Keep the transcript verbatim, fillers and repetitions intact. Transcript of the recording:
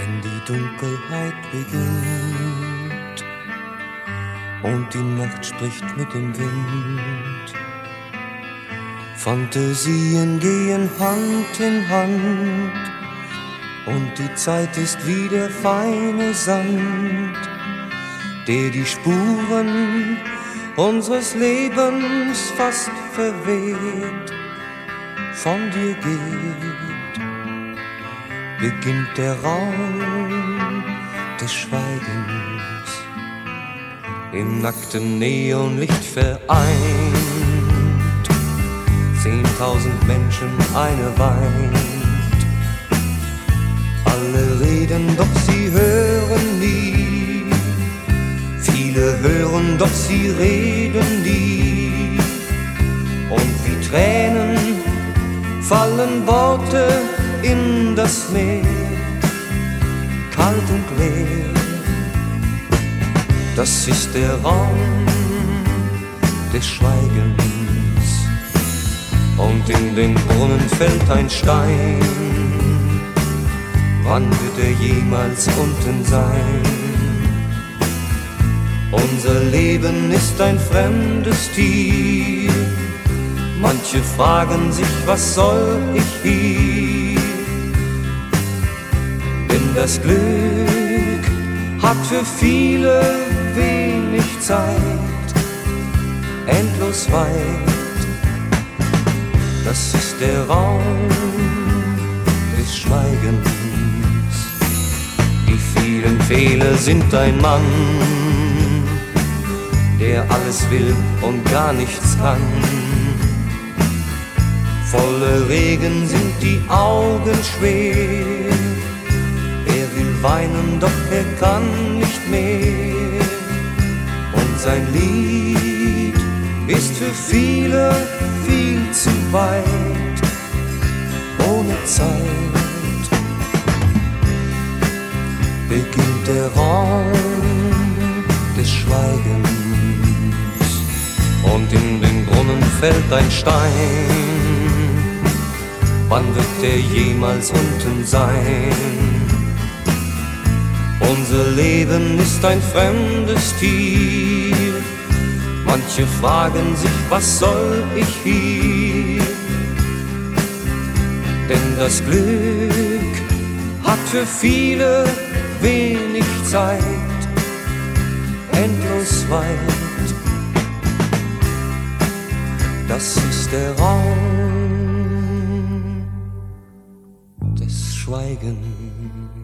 Wenn die Dunkelheit beginnt und die Nacht spricht mit dem Wind, Fantasien gehen Hand in Hand und die Zeit ist wie der feine Sand, der die Spuren unseres Lebens fast verweht, von dir geht, beginnt der Raum des Schweigens, im nackten Neonlicht vereint. Zehntausend Menschen, eine weint, alle reden, doch sie hören nie. Viele hören, doch sie reden nie. Und wie Tränen fallen Worte in das Meer, kalt und leer. Das ist der Raum des Schweigens. Und in den Brunnen fällt ein Stein. Wann wird er jemals unten sein? Unser Leben ist ein fremdes Tier. Manche fragen sich, was soll ich hier? Denn das Glück hat für viele wenig Zeit, endlos weit. Das ist der Raum des Schweigens. Die vielen Fehler sind ein Mann, der alles will und gar nichts kann. Voller Regen sind die Augen schwer. Er will weinen, doch er kann nicht mehr. Und sein Lied ist für viele viel zu weit, ohne Zeit. Beginnt der Raum des Schweigens und in den Brunnen fällt ein Stein. Wann wird er jemals unten sein? Unser Leben ist ein fremdes Tier. Manche fragen sich, was soll ich hier? Denn das Glück hat für viele wenig Zeit, endlos weit. Das ist der Raum des Schweigens.